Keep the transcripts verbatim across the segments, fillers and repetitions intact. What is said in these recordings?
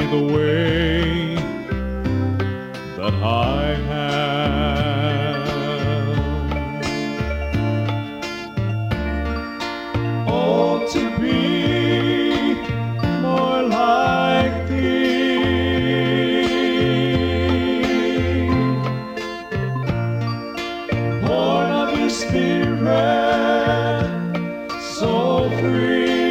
the way that I have. Oh, to be more like Thee, born of Your Spirit, so free.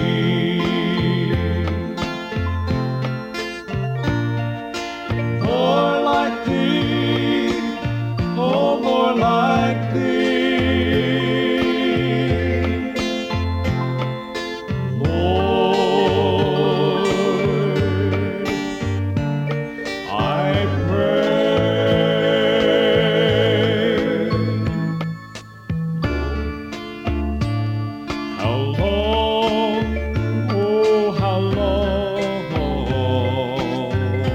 More like Thee, oh, more like Thee, Lord, I pray. How long, oh, how long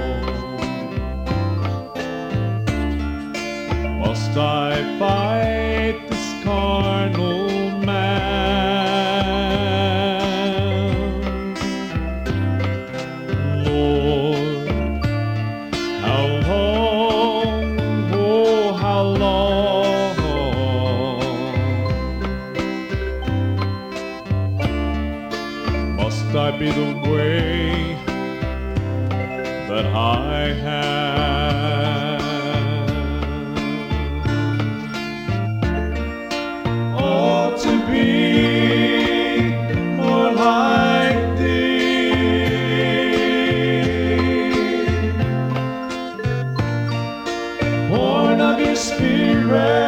must I fight this carnal man? Lord, how long, oh, how long must I be the way that I have? Oh, to be more like Thee, born of Your Spirit,